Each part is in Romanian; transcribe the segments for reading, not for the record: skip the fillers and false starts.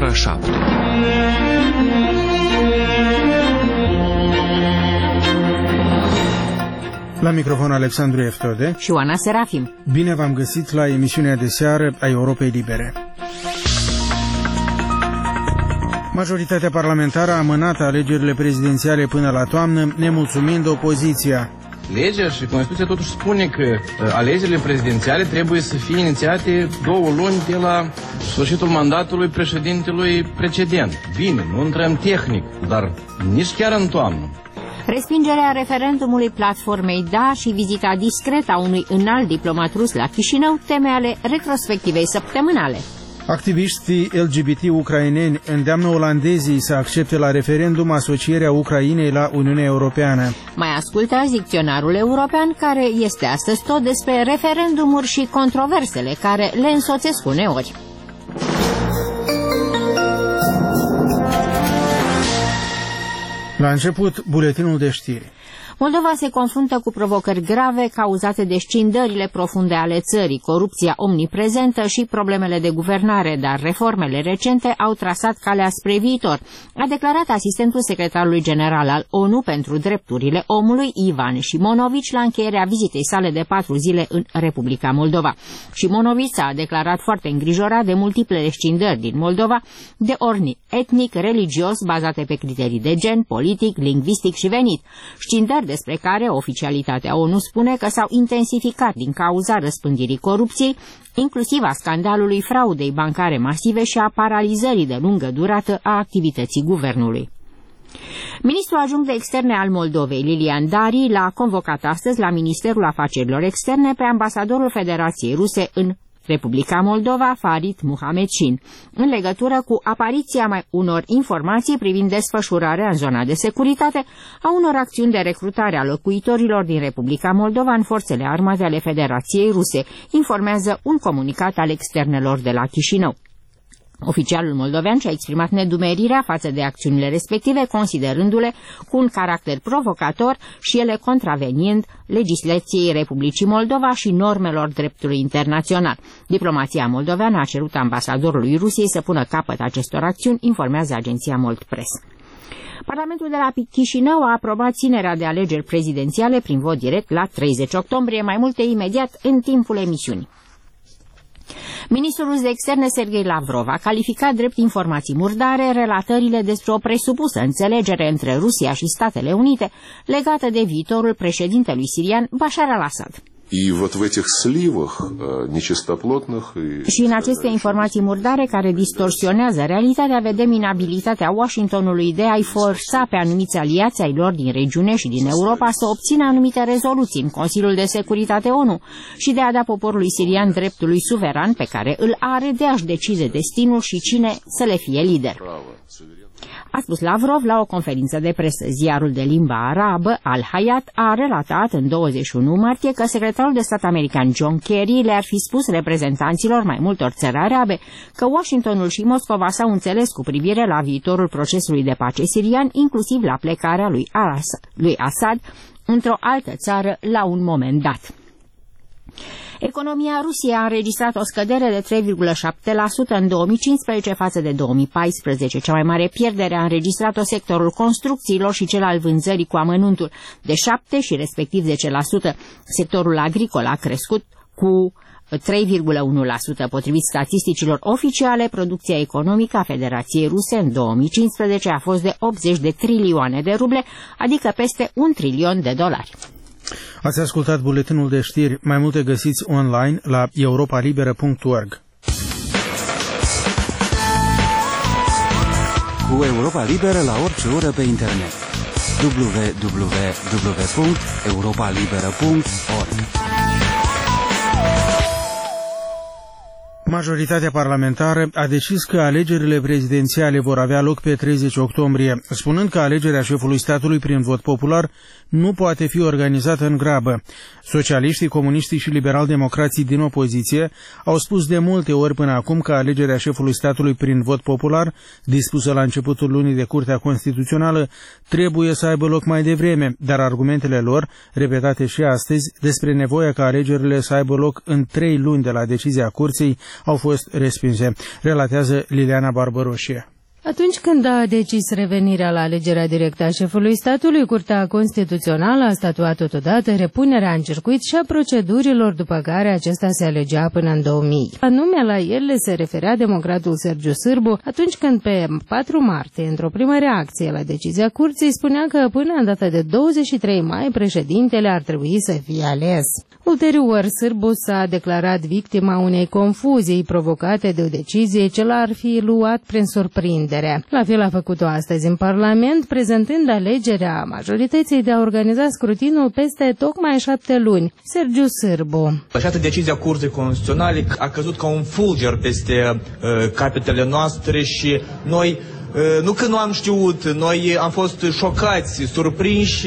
ora 7. La microfon Alexandru Eftode și Oana Serafim. Bine v-am găsit la emisiunea de seară a Europei Libere. Majoritatea parlamentară a amânat alegerile prezidențiale până la toamnă, nemulțumind opoziția. Legea și Constituția totuși spune că alegerile prezidențiale trebuie să fie inițiate 2 luni de la sfârșitul mandatului președintelui precedent. Bine, nu intrăm tehnic, dar nici chiar în toamnă. Respingerea referendumului platformei Da și vizita discretă a unui înalt diplomat rus la Chișinău, teme ale retrospectivei săptămânale. Activiștii LGBT ucraineni îndeamnă olandezii să accepte la referendum asocierea Ucrainei la Uniunea Europeană. Mai ascultați dicționarul european, care este astăzi tot despre referendumuri și controversele care le însoțesc uneori. La început, buletinul de știri. Moldova se confruntă cu provocări grave cauzate de scindările profunde ale țării, corupția omniprezentă și problemele de guvernare, dar reformele recente au trasat calea spre viitor, a declarat asistentul secretarului general al ONU pentru drepturile omului, Ivan Șimonovici, la încheierea vizitei sale de 4 zile în Republica Moldova. Șimonovici s-a declarat foarte îngrijorat de multiplele scindări din Moldova, de ordin etnic, religios, bazate pe criterii de gen, politic, lingvistic și venit, scindări despre care oficialitatea ONU spune că s-au intensificat din cauza răspândirii corupției, inclusiv a scandalului fraudei bancare masive și a paralizării de lungă durată a activității guvernului. Ministrul adjunct de externe al Moldovei, Lilian Dari, l-a convocat astăzi la Ministerul Afacerilor Externe pe ambasadorul Federației Ruse în Republica Moldova, Farid Muhamedșin, în legătură cu apariția unor informații privind desfășurarea în zona de securitate a unor acțiuni de recrutare a locuitorilor din Republica Moldova în forțele armate ale Federației Ruse, informează un comunicat al externelor de la Chișinău. Oficialul moldovean și-a exprimat nedumerirea față de acțiunile respective, considerându-le cu un caracter provocator și ele contraveniind legislației Republicii Moldova și normelor dreptului internațional. Diplomația moldoveană a cerut ambasadorului Rusiei să pună capăt acestor acțiuni, informează agenția Mold Press. Parlamentul de la Chișinău a aprobat ținerea de alegeri prezidențiale prin vot direct la 30 octombrie, mai multe imediat în timpul emisiunii. Ministrul rus de externe Sergei Lavrov a calificat drept informații murdare relatările despre o presupusă înțelegere între Rusia și Statele Unite legată de viitorul președintelui sirian Bashar al-Assad. Și în aceste informații murdare care distorsionează realitatea vedem inabilitatea Washingtonului de a-i forța pe anumiți aliați ai lor din regiune și din Europa să obțină anumite rezoluții în Consiliul de Securitate ONU și de a da poporului sirian dreptului suveran pe care îl are de a-și decide destinul și cine să le fie lider. A spus Lavrov la o conferință de presă. Ziarul de limba arabă, Al-Hayat, a relatat în 21 martie că secretarul de stat american John Kerry le-ar fi spus reprezentanților mai multor țări arabe că Washingtonul și Moscova s-au înțeles cu privire la viitorul procesului de pace sirian, inclusiv la plecarea lui Assad într-o altă țară la un moment dat. Economia Rusiei a înregistrat o scădere de 3,7% în 2015 față de 2014. Cea mai mare pierdere a înregistrat-o sectorul construcțiilor și cel al vânzării cu amănuntul de 7% și respectiv 10%. Sectorul agricol a crescut cu 3,1%. Potrivit statisticilor oficiale, producția economică a Federației Ruse în 2015 a fost de 80 de trilioane de ruble, adică peste $1 trilion. Ați ascultat buletinul de știri. Mai multe găsiți online la europalibera.org. Cu Europa Liberă la orice oră pe internet. www.europalibera.org. Majoritatea parlamentară a decis că alegerile prezidențiale vor avea loc pe 30 octombrie, spunând că alegerea șefului statului prin vot popular nu poate fi organizată în grabă. Socialiștii, comuniștii și liberal-democrații din opoziție au spus de multe ori până acum că alegerea șefului statului prin vot popular, dispusă la începutul lunii de Curtea Constituțională, trebuie să aibă loc mai devreme, dar argumentele lor, repetate și astăzi, despre nevoia ca alegerile să aibă loc în 3 luni de la decizia Curții, au fost respinse, relatează Liliana Barbaroșie. Atunci când a decis revenirea la alegerea directă a șefului statului, Curtea Constituțională a statuat totodată repunerea în circuit și a procedurilor după care acesta se alegea până în 2000. Anume, la ele se referea democratul Sergiu Sârbu atunci când pe 4 martie, într-o primă reacție la decizia Curții, spunea că până în data de 23 mai președintele ar trebui să fie ales. Ulterior, Sârbu s-a declarat victima unei confuzii provocate de o decizie ce l-ar fi luat prin surprindere. La fel a făcut-o astăzi în Parlament, prezentând alegerea majorității de a organiza scrutinul peste tocmai 7 luni. Sergiu Sârbu. Această decizie a Curții Constituționale a căzut ca un fulger peste capetele noastre și noi, nu că nu am știut, noi am fost șocați, surprinși,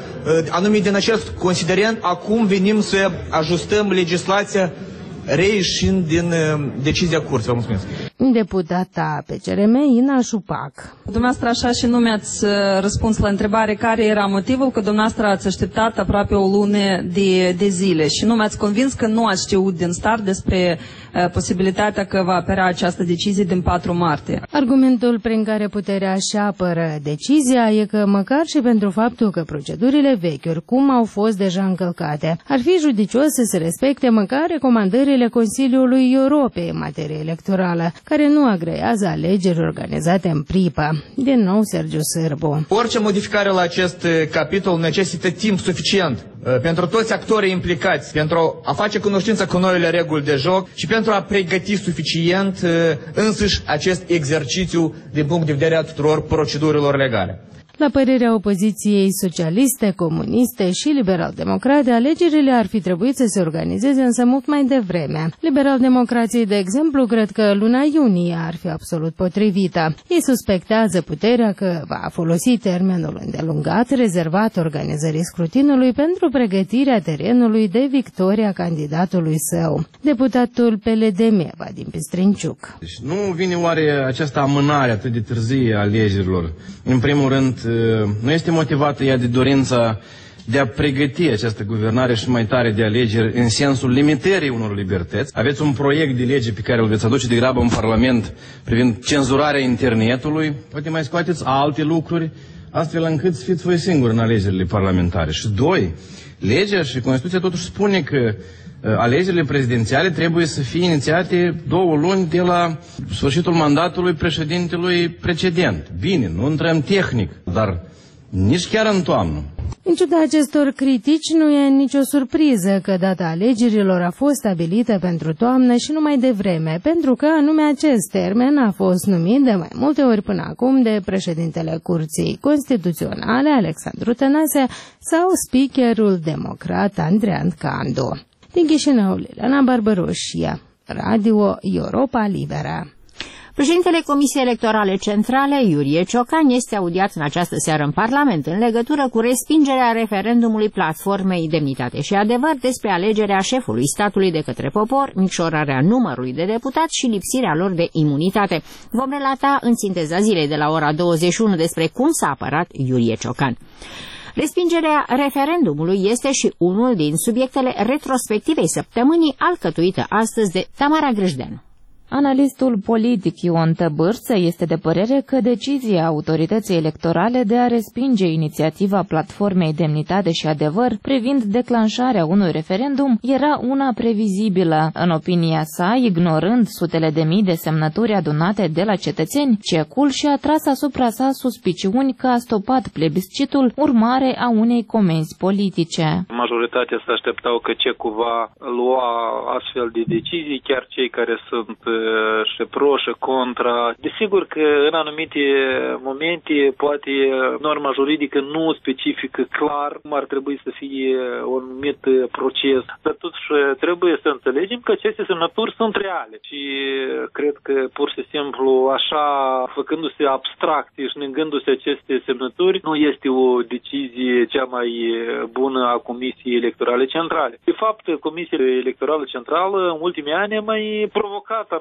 anume din acest considerent, acum venim să ajustăm legislația reieșind din decizia Curții. Vă mulțumesc. Deputata PCRM, Ina Șupac. Dumneavoastră așa și nu mi-ați răspuns la întrebare care era motivul că dumneavoastră ați așteptat aproape o lună de zile și nu mi-ați convins că nu ați știut din start despre posibilitatea că va apărea această decizie din 4 martie. Argumentul prin care puterea își apără decizia e că măcar și pentru faptul că procedurile vechi oricum au fost deja încălcate, ar fi judicios să se respecte măcar recomandările Consiliului Europei în materie electorală, care nu agrează alegeri organizate în pripă. Din nou, Sergiu Sârbu. Orice modificare la acest capitol necesită timp suficient pentru toți actorii implicați, pentru a face cunoștință cu noile reguli de joc și pentru a pregăti suficient însuși acest exercițiu din punct de vedere a tuturor procedurilor legale. La părerea opoziției socialiste, comuniste și liberal-democrate, alegerile ar fi trebuit să se organizeze însă mult mai devreme. Liberal-democrații, de exemplu, cred că luna iunie ar fi absolut potrivită. Ei suspectează puterea că va folosi termenul îndelungat rezervat organizării scrutinului pentru pregătirea terenului de victoria candidatului său. Deputatul PLD Vadim Pistrinciuc. Deci nu vine oare această amânare atât de târzie a alegerilor? În primul rând, nu este motivată ea de dorința de a pregăti această guvernare și mai tare de alegeri în sensul limitării unor libertăți. Aveți un proiect de lege pe care îl veți aduce de grabă în Parlament privind cenzurarea internetului. Poate mai scoateți alte lucruri, astfel încât să fiți voi singuri în alegerile parlamentare. Și doi, legea și Constituția totuși spune că alegerile prezidențiale trebuie să fie inițiate 2 luni de la sfârșitul mandatului președintelui precedent. Bine, nu intrăm tehnic, dar nici chiar în toamnă. În ciuda acestor critici, nu e nicio surpriză că data alegerilor a fost stabilită pentru toamnă și nu mai devreme, pentru că anume acest termen a fost numit de mai multe ori până acum de președintele Curții Constituționale, Alexandru Tănase, sau speakerul democrat Andreea Candu. Din Chișinău, Liliana Barbaroșie, Radio Europa Liberă. Președintele Comisiei Electorale Centrale, Iurie Ciocan, este audiat în această seară în Parlament în legătură cu respingerea referendumului Platformei Demnitate și Adevăr despre alegerea șefului statului de către popor, micșorarea numărului de deputați și lipsirea lor de imunitate. Vom relata în sinteza zilei de la ora 21 despre cum s-a apărat Iurie Ciocan. Respingerea referendumului este și unul din subiectele retrospectivei săptămânii, alcătuită astăzi de Tamara Grâșdeanu. Analistul politic Ion Tăbârță este de părere că decizia autorității electorale de a respinge inițiativa Platformei Demnitate și Adevăr privind declanșarea unui referendum era una previzibilă. În opinia sa, ignorând sutele de mii de semnături adunate de la cetățeni, CEC-ul și-a tras asupra sa suspiciuni că a stopat plebiscitul urmare a unei comenzi politice. Majoritatea se așteptau că CEC-ul va lua astfel de decizii, chiar cei care sunt și pro și contra. Desigur că în anumite momente poate norma juridică nu specifică clar cum ar trebui să fie un anumit proces, dar totuși trebuie să înțelegem că aceste semnături sunt reale și cred că pur și simplu așa, făcându-se abstracte și negându-se aceste semnături, nu este o decizie cea mai bună a Comisiei Electorale Centrale. De fapt, Comisia Electorală Centrală în ultimii ani a mai provocat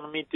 anumite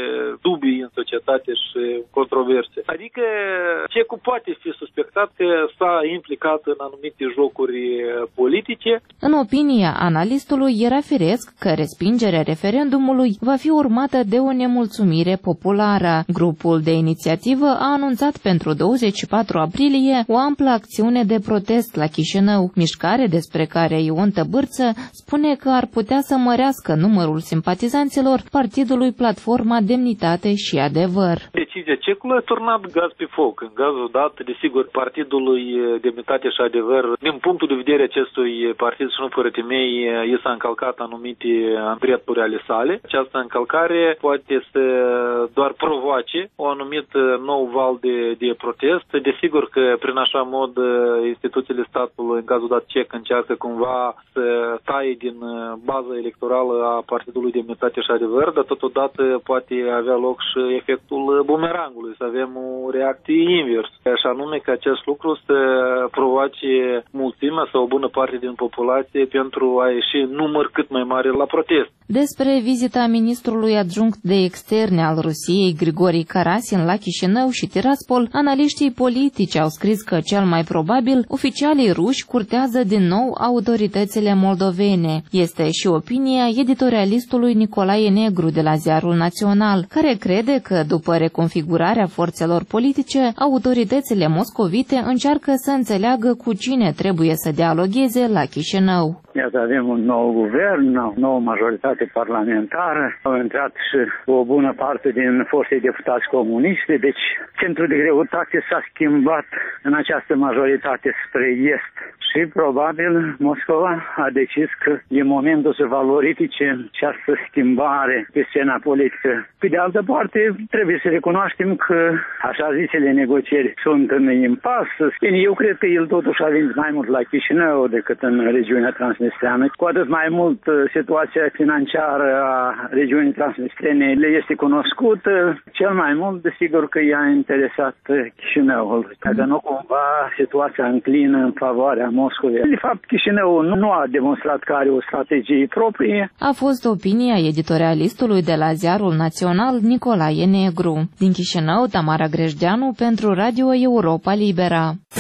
dubii în societate și controverse. Adică Cecu poate fi suspectat că s-a implicat în anumite jocuri politice. În opinia analistului, era firesc că respingerea referendumului va fi urmată de o nemulțumire populară. Grupul de inițiativă a anunțat pentru 24 aprilie o amplă acțiune de protest la Chișinău, mișcare despre care Ion Tăbârță spune că ar putea să mărească numărul simpatizanților partidului Platforma Demnitate și Adevăr. Decizia Cecului a turnat gaz pe foc. În gazul dat, desigur, partidului Demnitate și Adevăr, din punctul de vedere acestui partid și nu fără temei, i s-a încălcat anumite drepturi ale sale. Această încălcare poate să doar provoace o anumit nou val de protest. Desigur că prin așa mod instituțiile statului, în cazul dat Cec, încearcă cumva să taie din baza electorală a Partidului Demnitate și Adevăr, dar totodată poate avea loc și efectul bumerangului, să avem o reacție invers. Și anume că acest lucru să provoace mulțimea sau o bună parte din populație pentru a ieși număr cât mai mare la protest. Despre vizita ministrului adjunct de externe al Rusiei, Grigori Karasin, la Chișinău și Tiraspol, analiștii politici au scris că cel mai probabil oficialii ruși curtează din nou autoritățile moldovene. Este și opinia editorialistului Nicolae Negru de la Ziarul Național, care crede că după reconfigurarea forțelor politice, autoritățile moscovite încearcă să înțeleagă cu cine trebuie să dialogheze la Chișinău. Iată, avem un nou guvern, o nouă majoritate parlamentară, au intrat și o bună parte din forței deputați comuniste, deci centrul de greutate s-a schimbat în această majoritate spre est și probabil Moscova a decis că e momentul să valorifice această schimbare pe scena politică. Pe de altă parte, trebuie să recunoaștem că așa zisele negocieri sunt în impas. Eu cred că el totuși a venit mai mult la Chișinău decât în regiunea transnistreană. Cu atât mai mult situația financiară a regiunii transnistrene le este cunoscută. Cel mai mult, desigur că i-a interesat Chișinăul. Dacă nu cumva situația înclină în favoarea Moscovei. De fapt, Chișinău nu a demonstrat că are o strategie proprie. A fost opinia editorialistului de la Ziarul Național Nicolae Negru. Din Chișinău, Tamara Grejdeanu pentru Radio Europa Libera.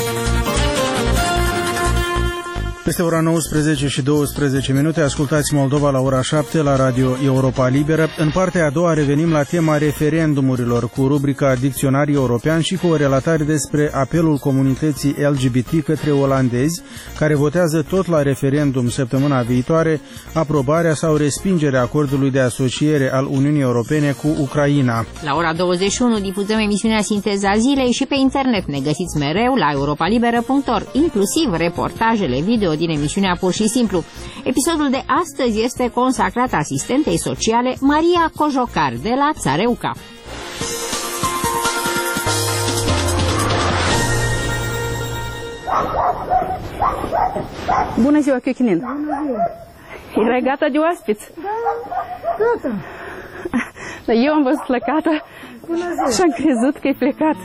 Peste ora 19 și 12 minute, ascultați Moldova la ora 7 la Radio Europa Liberă. În partea a doua revenim la tema referendumurilor cu rubrica Dicționar European și cu o relatare despre apelul comunității LGBT către olandezi, care votează tot la referendum săptămâna viitoare aprobarea sau respingerea acordului de asociere al Uniunii Europene cu Ucraina. La ora 21 difuzăm emisiunea Sinteza Zilei și pe internet ne găsiți mereu la europalibera.org, inclusiv reportajele video din emisiunea Pur și Simplu. Episodul de astăzi este consacrat asistentei sociale Maria Cojocar de la Țareuca. Bună ziua, Chiochin! Bună ziua! Erai gata de oaspeți? Gata! Dar eu am văzut plecată și am crezut că ai plecat.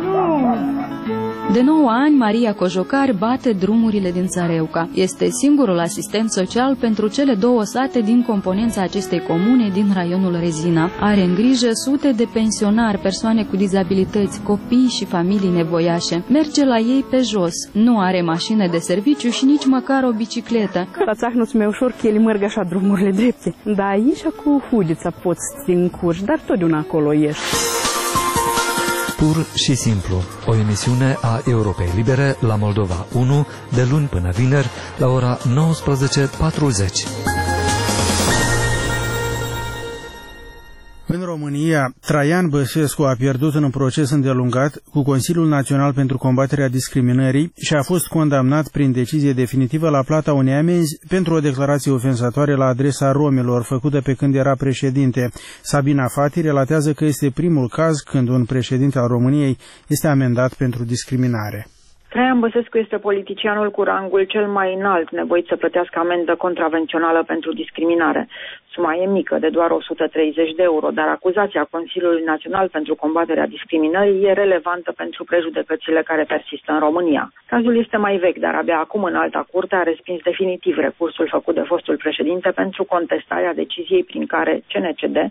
De 9 ani, Maria Cojocar bate drumurile din Țareuca. Este singurul asistent social pentru cele 2 sate din componența acestei comune din raionul Rezina. Are în grijă sute de pensionari, persoane cu dizabilități, copii și familii nevoiașe. Merge la ei pe jos. Nu are mașină de serviciu și nici măcar o bicicletă. La țah nu-ți mai ușor că ele merg așa drumurile drepte. Da, aici cu fugița poți să te încurci, dar totdeauna acolo ești. Pur și simplu, o emisiune a Europei Libere la Moldova 1, de luni până vineri, la ora 19:40. În România, Traian Băsescu a pierdut în un proces îndelungat cu Consiliul Național pentru Combaterea Discriminării și a fost condamnat prin decizie definitivă la plata unei amenzi pentru o declarație ofensatoare la adresa romilor făcută pe când era președinte. Sabina Fati relatează că este primul caz când un președinte al României este amendat pentru discriminare. Traian Băsescu este politicianul cu rangul cel mai înalt nevoit să plătească amendă contravențională pentru discriminare. Suma e mică, de doar 130 de euro, dar acuzația Consiliului Național pentru Combaterea Discriminării e relevantă pentru prejudecățile care persistă în România. Cazul este mai vechi, dar abia acum în alta curte a respins definitiv recursul făcut de fostul președinte pentru contestarea deciziei prin care CNCD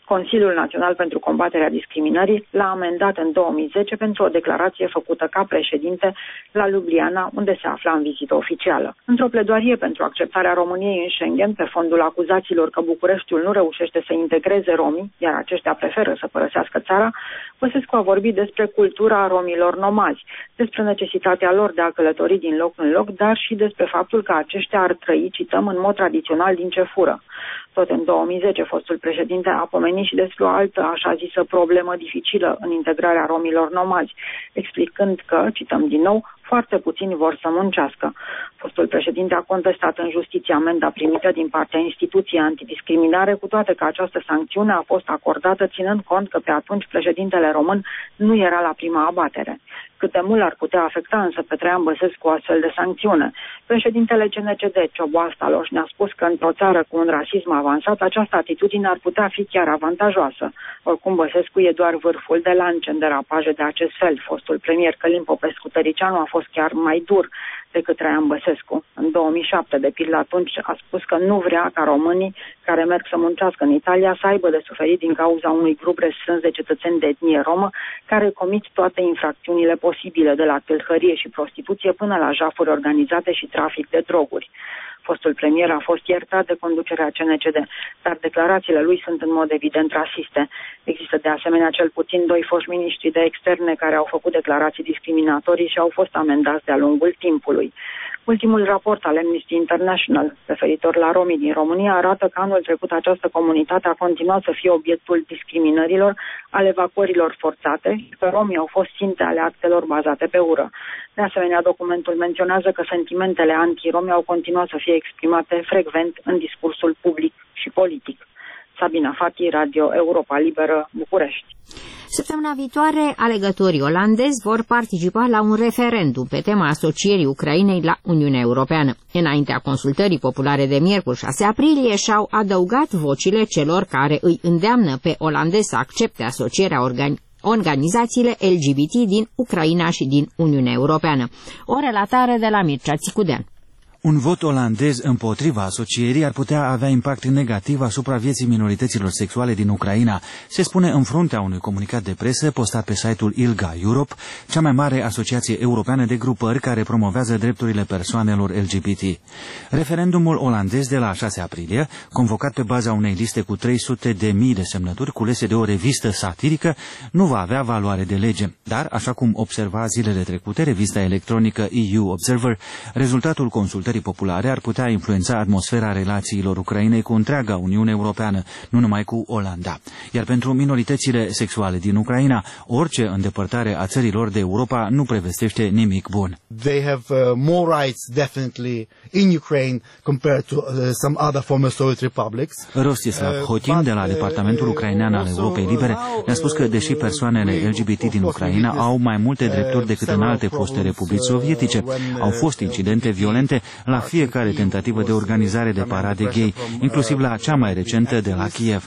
Consiliul Național pentru Combaterea Discriminării l-a amendat în 2010 pentru o declarație făcută ca președinte la Ljubljana, unde se afla în vizită oficială. Într-o pledoarie pentru acceptarea României în Schengen, pe fondul acuzațiilor că Bucureștiul nu reușește să integreze romii, iar aceștia preferă să părăsească țara, Băsescu a vorbit despre cultura romilor nomazi, despre necesitatea lor de a călători din loc în loc, dar și despre faptul că aceștia ar trăi, cităm, în mod tradițional din ce fură. Tot în 2010, fostul președinte a pomenit și despre o altă, așa zisă, problemă dificilă în integrarea romilor nomazi, explicând că, cităm din nou, foarte puțini vor să muncească. Fostul președinte a contestat în justiție amenda primită din partea instituției antidiscriminare, cu toate că această sancțiune a fost acordată ținând cont că pe atunci președintele român nu era la prima abatere. Cât de mult ar putea afecta însă pe Traian Băsescu o astfel de sancțiune? Președintele CNCD, Cioboa Staloș, ne-a spus că într-o țară cu un rasism avansat, această atitudine ar putea fi chiar avantajoasă. Oricum, Băsescu e doar vârful de lance în derapaje de acest fel. Fostul premier Călin Popescu-Tăricianu a fost chiar mai dur decât Traian Băsescu. În 2007, de pildă, atunci a spus că nu vrea ca românii care merg să muncească în Italia să aibă de suferit din cauza unui grup restrâns de cetățeni de etnie romă care comit toate infracțiunile posibile, de la tâlhărie și prostituție până la jafuri organizate și trafic de droguri. Fostul premier a fost iertat de conducerea CNCD, dar declarațiile lui sunt în mod evident rasiste. Există de asemenea cel puțin 2 foști miniștri de externe care au făcut declarații discriminatorii și au fost amendați de-a lungul timpului. Ultimul raport al Amnesty International, referitor la romii din România, arată că anul trecut această comunitate a continuat să fie obiectul discriminărilor, al evacuărilor forțate și că romii au fost ținte ale actelor bazate pe ură. De asemenea, documentul menționează că sentimentele anti-romi au continuat să fie exprimate frecvent în discursul public și politic. Sabina Fati, Radio Europa Liberă, București. Săptămâna viitoare, alegătorii olandezi vor participa la un referendum pe tema asocierii Ucrainei la Uniunea Europeană. Înaintea consultării populare de miercuri 6 aprilie și-au adăugat vocile celor care îi îndeamnă pe olandezi să accepte asocierea organizațiile LGBT din Ucraina și din Uniunea Europeană. O relatare de la Mircea Țicudean. Un vot olandez împotriva asocierii ar putea avea impact negativ asupra vieții minorităților sexuale din Ucraina, se spune în fruntea unui comunicat de presă postat pe site-ul ILGA Europe, cea mai mare asociație europeană de grupări care promovează drepturile persoanelor LGBT. Referendumul olandez de la 6 aprilie, convocat pe baza unei liste cu 300.000 de semnături culese de o revistă satirică, nu va avea valoare de lege, dar, așa cum observa zilele trecute revista electronică EU Observer, rezultatul consultării populare ar putea influența atmosfera relațiilor Ucrainei cu întreaga Uniune Europeană, nu numai cu Olanda. Iar pentru minoritățile sexuale din Ucraina, orice îndepărtare a țărilor de Europa nu prevestește nimic bun. They have more rights definitely in Ukraine compared to some other former Soviet republics. Rostislav Hotin de la Departamentul Ucrainean al Europei Libere ne-a spus că deși persoanele LGBT din Ucraina au mai multe drepturi decât în alte foste republici sovietice, au fost incidente violente la fiecare tentativă de organizare de parade gay, inclusiv la cea mai recentă de la Kiev.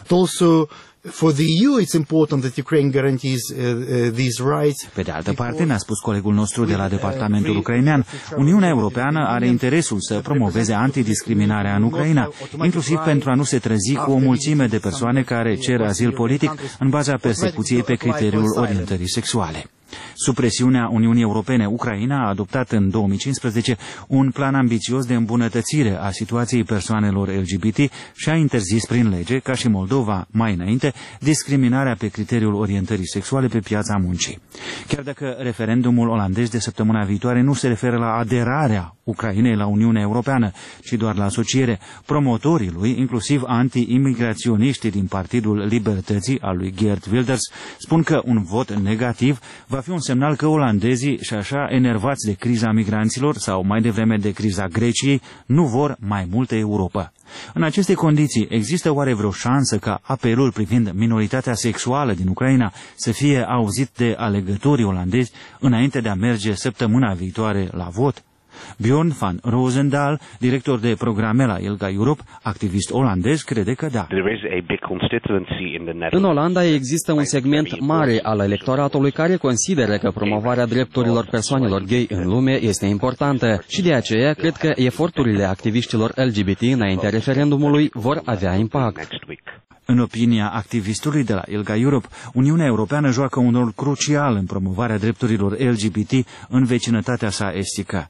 For the EU, it's important that Ukraine guarantees these rights. Pe de altă parte, ne-a spus colegul nostru de la Departamentul Ucrainean, Uniunea Europeană are interesul să promoveze antidiscriminarea în Ucraina, inclusiv pentru a nu se trezi cu o mulțime de persoane care cer azil politic în baza persecuției pe criteriul orientării sexuale. Sub presiunea Uniunii Europene, Ucraina a adoptat în 2015 un plan ambițios de îmbunătățire a situației persoanelor LGBT și a interzis prin lege, ca și Moldova mai înainte, discriminarea pe criteriul orientării sexuale pe piața muncii. Chiar dacă referendumul olandez de săptămâna viitoare nu se referă la aderarea Ucrainei la Uniunea Europeană, ci doar la asociere, promotorii lui, inclusiv anti-imigraționiștii din Partidul Libertății al lui Geert Wilders, spun că un vot negativ va fi un semnal că olandezii, și așa enervați de criza migranților sau mai devreme de criza Greciei, nu vor mai multă Europa. În aceste condiții, există oare vreo șansă ca apelul privind minoritatea sexuală din Ucraina să fie auzit de alegătorii olandezi înainte de a merge săptămâna viitoare la vot? Bjorn van Roosendaal, director de programe la ILGA Europe, activist olandez, crede că da. În Olanda există un segment mare al electoratului care consideră că promovarea drepturilor persoanelor gay în lume este importantă și de aceea cred că eforturile activiștilor LGBT înaintea referendumului vor avea impact. În opinia activistului de la ILGA Europe, Uniunea Europeană joacă un rol crucial în promovarea drepturilor LGBT în vecinătatea sa estică.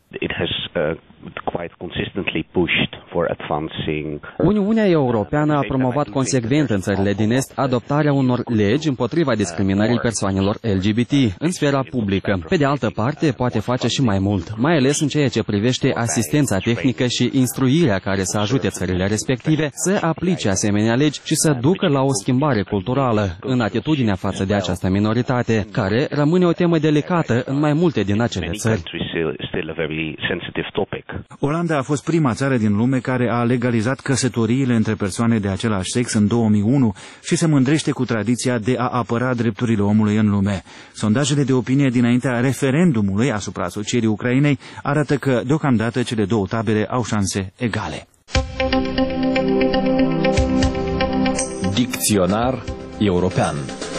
Uniunea Europeană a promovat consecvent în țările din Est adoptarea unor legi împotriva discriminării persoanelor LGBT în sfera publică. Pe de altă parte, poate face și mai mult, mai ales în ceea ce privește asistența tehnică și instruirea care să ajute țările respective să aplice asemenea legi și să ducă la o schimbare culturală în atitudinea față de această minoritate, care rămâne o temă delicată în mai multe din acele țări. Olanda a fost prima țară din lume care a legalizat căsătoriile între persoane de același sex în 2001 și se mândrește cu tradiția de a apăra drepturile omului în lume. Sondajele de opinie dinaintea referendumului asupra asocierii Ucrainei arată că, deocamdată, cele două tabere au șanse egale. Dicționar european.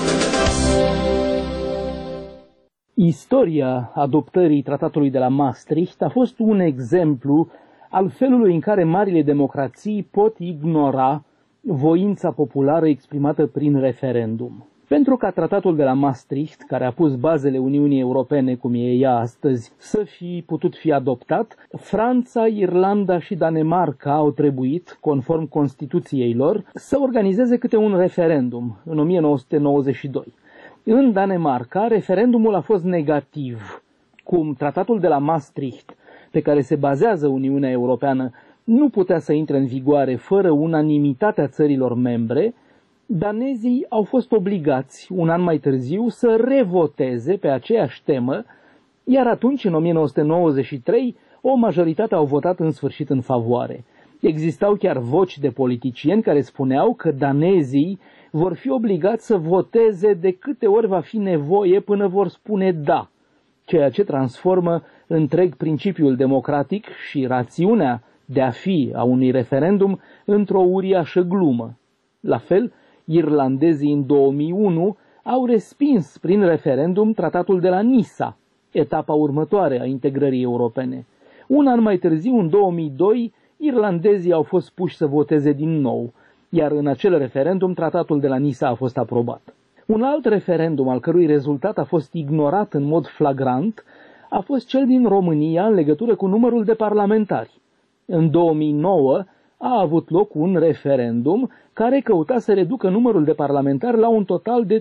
Istoria adoptării tratatului de la Maastricht a fost un exemplu al felului în care marile democrații pot ignora voința populară exprimată prin referendum. Pentru ca tratatul de la Maastricht, care a pus bazele Uniunii Europene cum e ea astăzi, să fi putut fi adoptat, Franța, Irlanda și Danemarca au trebuit, conform Constituției lor, să organizeze câte un referendum în 1992. În Danemarca, referendumul a fost negativ. Cum tratatul de la Maastricht, pe care se bazează Uniunea Europeană, nu putea să intre în vigoare fără unanimitatea țărilor membre, danezii au fost obligați, un an mai târziu, să revoteze pe aceeași temă, iar atunci, în 1993, o majoritate au votat în sfârșit în favoare. Existau chiar voci de politicieni care spuneau că danezii vor fi obligați să voteze de câte ori va fi nevoie până vor spune da, ceea ce transformă întreg principiul democratic și rațiunea de a fi a unui referendum într-o uriașă glumă. La fel, irlandezii în 2001 au respins prin referendum tratatul de la Nisa, etapa următoare a integrării europene. Un an mai târziu, în 2002, irlandezii au fost puși să voteze din nou, iar în acel referendum tratatul de la Nisa a fost aprobat. Un alt referendum al cărui rezultat a fost ignorat în mod flagrant a fost cel din România în legătură cu numărul de parlamentari. În 2009 a avut loc un referendum care căuta să reducă numărul de parlamentari la un total de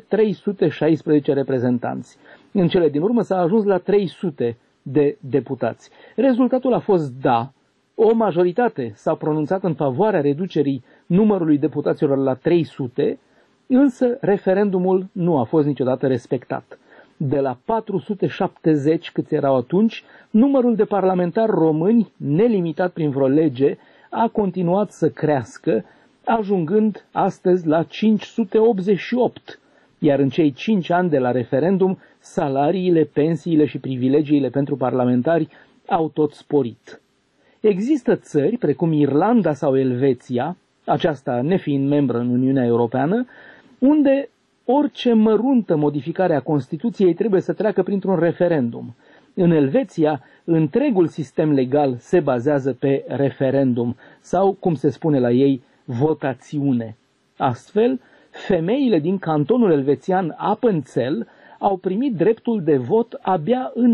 316 reprezentanți. În cele din urmă s-a ajuns la 300 de deputați. Rezultatul a fost da. O majoritate s-a pronunțat în favoarea reducerii numărului deputaților la 300, însă referendumul nu a fost niciodată respectat. De la 470 câți erau atunci, numărul de parlamentari români, nelimitat prin vreo lege, a continuat să crească, ajungând astăzi la 588, iar în cei 5 ani de la referendum, salariile, pensiile și privilegiile pentru parlamentari au tot sporit. Există țări, precum Irlanda sau Elveția, aceasta nefiind membră în Uniunea Europeană, unde orice măruntă modificare a Constituției trebuie să treacă printr-un referendum. În Elveția, întregul sistem legal se bazează pe referendum sau, cum se spune la ei, votațiune. Astfel, femeile din cantonul elvețian Appenzell au primit dreptul de vot abia în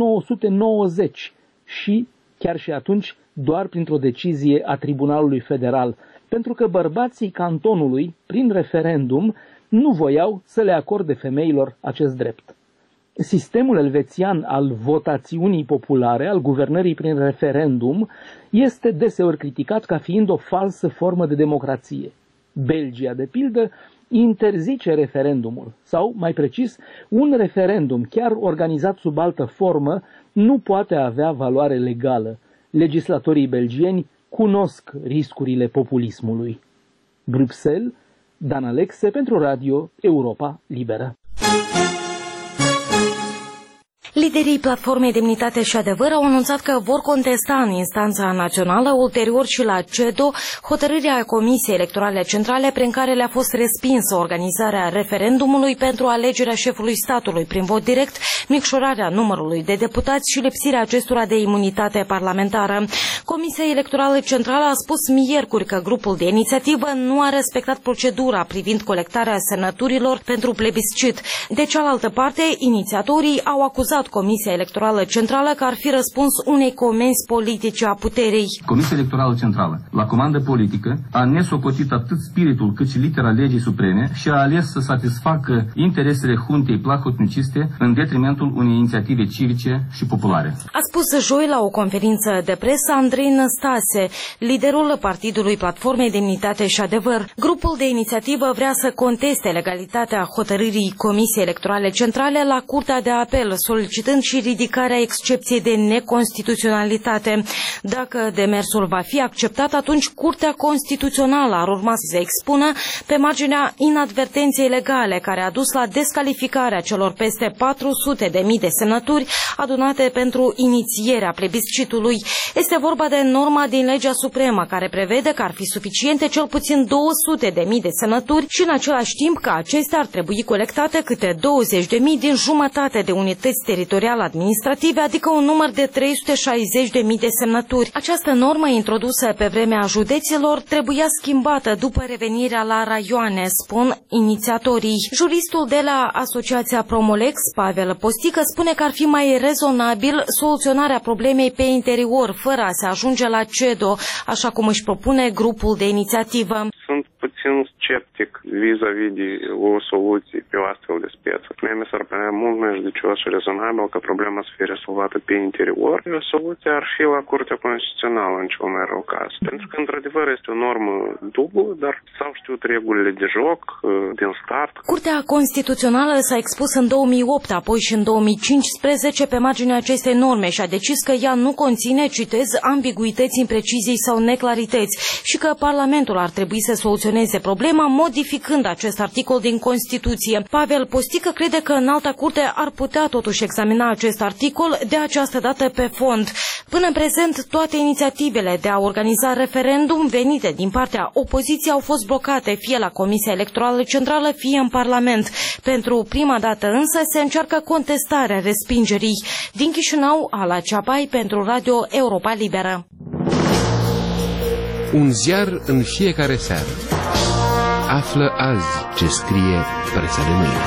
1990 și, chiar și atunci, doar printr-o decizie a Tribunalului Federal, pentru că bărbații cantonului, prin referendum, nu voiau să le acorde femeilor acest drept. Sistemul elvețian al votațiunii populare, al guvernării prin referendum, este deseori criticat ca fiind o falsă formă de democrație. Belgia, de pildă, interzice referendumul, sau, mai precis, un referendum, chiar organizat sub altă formă, nu poate avea valoare legală. Legislatorii belgieni cunosc riscurile populismului. Bruxelles, Dan Alexe pentru Radio Europa Liberă. Liderii Platformei Demnitate și Adevăr au anunțat că vor contesta în instanța națională, ulterior și la CEDO, hotărârea Comisiei Electorale Centrale prin care le-a fost respinsă organizarea referendumului pentru alegerea șefului statului prin vot direct, micșorarea numărului de deputați și lipsirea acestora de imunitate parlamentară. Comisia Electorală Centrală a spus miercuri că grupul de inițiativă nu a respectat procedura privind colectarea semnăturilor pentru plebiscit. De cealaltă parte, inițiatorii au acuzat Comisia Electorală Centrală că ar fi răspuns unei comenzi politice a puterii. Comisia Electorală Centrală, la comandă politică, a nesocotit atât spiritul cât și litera legii supreme și a ales să satisfacă interesele huntei plahotniciste în detrimentul unei inițiative civice și populare. A spus joi la o conferință de presă Andrei Năstase, liderul partidului Platformei Demnitate și Adevăr. Grupul de inițiativă vrea să conteste legalitatea hotărârii Comisiei Electorale Centrale la Curtea de Apel, solicitând și ridicarea excepției de neconstituționalitate. Dacă demersul va fi acceptat, atunci Curtea Constituțională ar urma să se expună pe marginea inadvertenței legale care a dus la descalificarea celor peste 400.000 de semnături adunate pentru inițierea plebiscitului. Este vorba de norma din legea supremă care prevede că ar fi suficiente cel puțin 200.000 de semnături și în același timp că acestea ar trebui colectate câte 20.000 din jumătate de unități teritoriale administrative, adică un număr de 360.000 de semnături. Această normă introdusă pe vremea judeților trebuia schimbată după revenirea la raioane, spun inițiatorii. Juristul de la Asociația Promolex, Pavel Postică, spune că ar fi mai rezonabil soluționarea problemei pe interior, fără a se ajunge la CEDO, așa cum își propune grupul de inițiativă. Sunt puțin sceptic vis-a-vis de o soluție pe o astfel de speță. Mie mi s-ar părea mult mai judicios și rezonabil ca problema să fie rezolvată pe interior. O soluție ar fi la Curtea Constituțională în cel mai rău caz. Pentru că, într-adevăr, este o normă dublă, dar s-au știut regulile de joc din start. Curtea Constituțională s-a expus în 2008, apoi și în 2015 pe marginea acestei norme și a decis că ea nu conține, citez, ambiguități, imprecizii sau neclarități și că Parlamentul ar trebui să soluționeze problema modificând acest articol din Constituție. Pavel Postică crede că Înalta Curte ar putea totuși examina acest articol de această dată pe fond. Până în prezent, toate inițiativele de a organiza referendum venite din partea opoziției au fost blocate fie la Comisia Electorală Centrală, fie în Parlament. Pentru prima dată însă se încearcă contestarea respingerii. Din Chișinău, Ala Ceapai pentru Radio Europa Liberă. Un ziar în fiecare seară. Află azi ce scrie presa de mâine.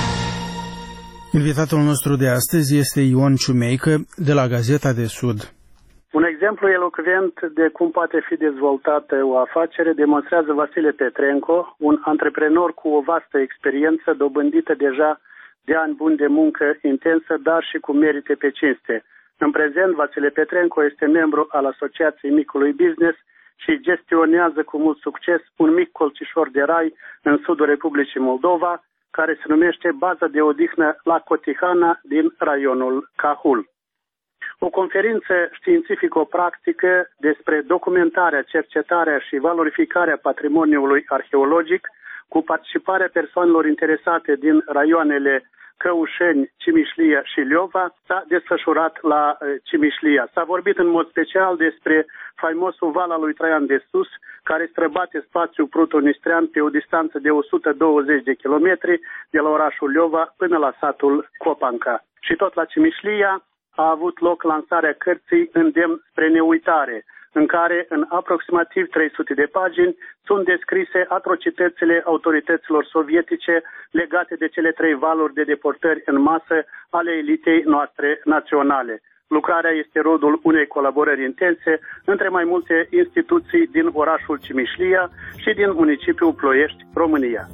Invitatul nostru de astăzi este Ion Ciumeică de la Gazeta de Sud. Un exemplu elocvent de cum poate fi dezvoltată o afacere demonstrează Vasile Petrenco, un antreprenor cu o vastă experiență dobândită deja de ani buni de muncă intensă, dar și cu merite pe cinste. În prezent, Vasile Petrenco este membru al Asociației Micului Business și gestionează cu mult succes un mic colțișor de rai în sudul Republicii Moldova, care se numește Baza de Odihnă la Cotihana din raionul Cahul. O conferință științifico-practică despre documentarea, cercetarea și valorificarea patrimoniului arheologic, cu participarea persoanelor interesate din raioanele Căușeni, Cimișlia și Liova, s-a desfășurat la Cimișlia. S-a vorbit în mod special despre faimosul val al lui Traian de Sus, care străbate spațiul pruto-nistrean pe o distanță de 120 de kilometri de la orașul Liova până la satul Copanca. Și tot la Cimișlia a avut loc lansarea cărții Îndemn spre neuitare, în care, în aproximativ 300 de pagini, sunt descrise atrocitățile autorităților sovietice legate de cele 3 valuri de deportări în masă ale elitei noastre naționale. Lucrarea este rodul unei colaborări intense între mai multe instituții din orașul Cimișlia și din municipiul Ploiești, România.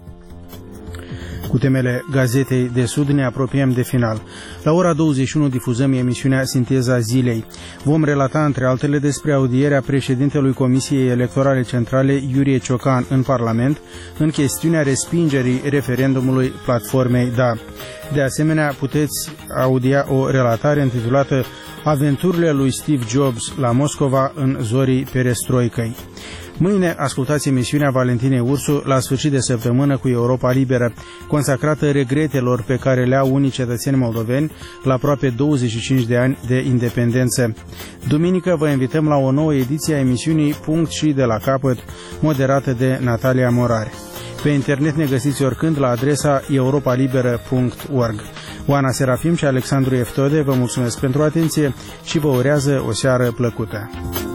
Cu temele Gazetei de Sud ne apropiem de final. La ora 21 difuzăm emisiunea Sinteza Zilei. Vom relata, între altele, despre audierea președintelui Comisiei Electorale Centrale, Iurie Ciocan, în Parlament, în chestiunea respingerii referendumului platformei Da. De asemenea, puteți audia o relatare intitulată Aventurile lui Steve Jobs la Moscova în zorii perestroicăi. Mâine ascultați emisiunea Valentinei Ursu la sfârșit de săptămână cu Europa Liberă, consacrată regretelor pe care le au unii cetățeni moldoveni la aproape 25 de ani de independență. Duminică vă invităm la o nouă ediție a emisiunii Punct și de la capăt, moderată de Natalia Morare. Pe internet ne găsiți oricând la adresa europalibera.org. Oana Serafim și Alexandru Eftode vă mulțumesc pentru atenție și vă urează o seară plăcută.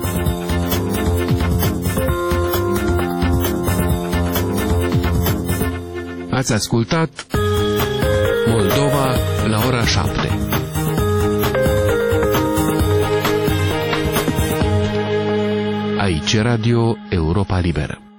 Ați ascultat Moldova la ora 7. Aici Radio Europa Liberă.